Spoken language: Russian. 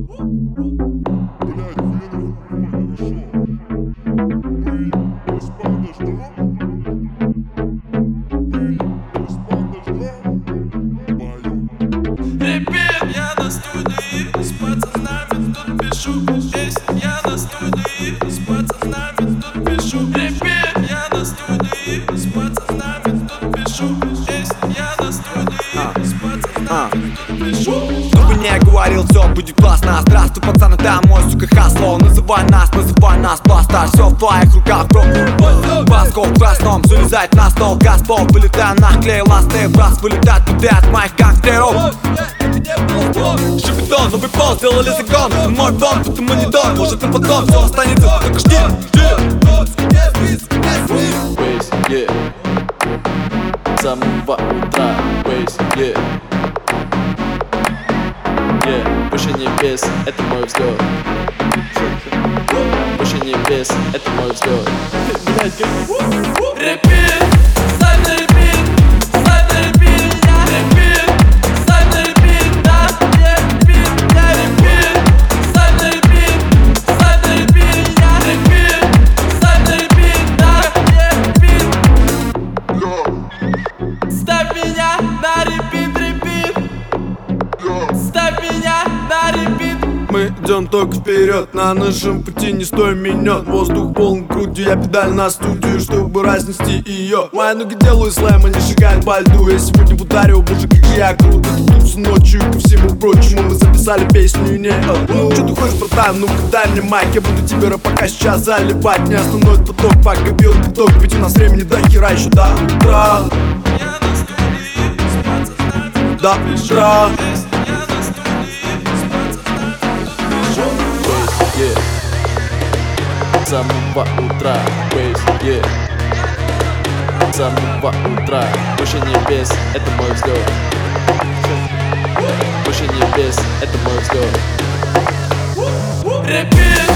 Ребят, я на студии с пацанами тут пишу песни. Я на студии с пацанами тут пишу. Ребят, я на студии с пацанами тут пишу песни. Я на студии с пацанами тут пишу. Кто бы не говорил, все будет классно. Здравствуй, пацаны, да, мой, сука, хасло. Называй нас пласта. Все в твоих руках, бро. Баско в красном, залезать на стол. Газпол, вылетая, наклеил ласты. В раз вылетать туды от моих гангстеров. Шипитон, новый пол, сделали закон. Мой бомб, потому не дом. Может и потом все останется, только жди. Waze, yeah. С самого утра, Waze, yeah. Yeah, выше небес, это мой взлет. Выше небес, это мой взлет. Репит, ставь на репит, ставь на репит, репит, ставь на репит, да, репит, репит, ставь на репит, ставь на репит, репит, ставь на репит, да, репит. Ставь меня на репит, репит, ставь меня на репит. Мы идем только вперед, на нашем пути не стой минет. Воздух полон грудью, я педаль на студию, чтобы разнести ее. Мои ноги делают слэм, они шагают по льду. Я сегодня в ударе, о боже, как я круто. Тут ночью, ко всему прочему, мы записали песню и не ну, что ты хочешь, братан, ну-ка дай мне майк. Я буду тебе рэп пока сейчас заливать. Не остановит поток, пока бил поток. Ведь у нас времени до хера еще до утра. Я на студии с пацанами До утра. Yeah. С самого утра, Waze, yeah. С самого утра, выше небес, это мой взлет. Выше небес, это мой взлет. Репит.